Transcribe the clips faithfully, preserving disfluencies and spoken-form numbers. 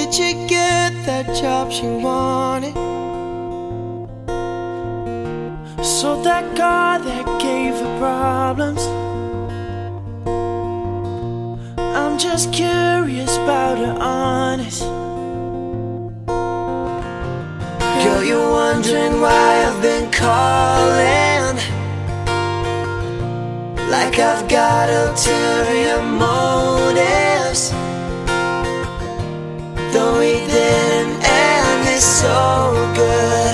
did you get that job she wanted? Sold that car that gave her problems. I'm just curious about her honest. Girl, you're wondering why I've been calling, like I've got ulterior motives. Though we didn't end this so good,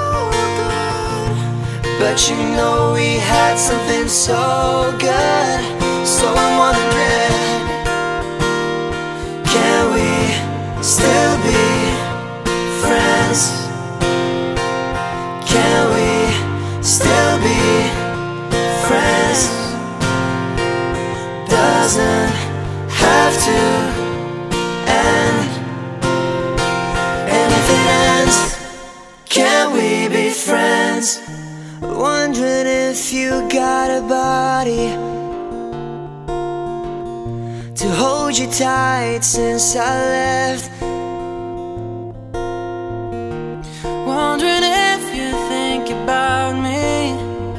but you know we had something so good. So I'm wondering, can we still be friends? Can we still be friends? Doesn't have to end. And if it ends, can we be friends? Wondering if you got a body to hold you tight since I left. Wondering if you think about me.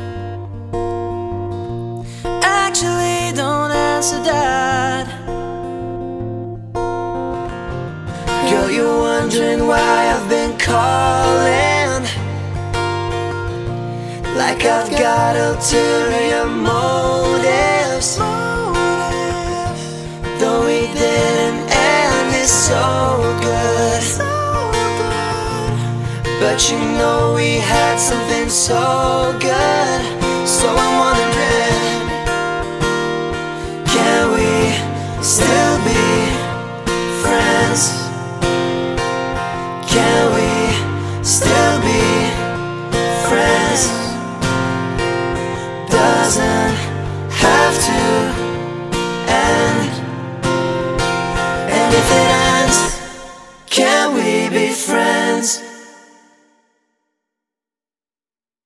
Actually, don't answer that. Girl, you're wondering why I've been calling, like I've got ulterior motives. Though we didn't end this so good, but you know we had something so good.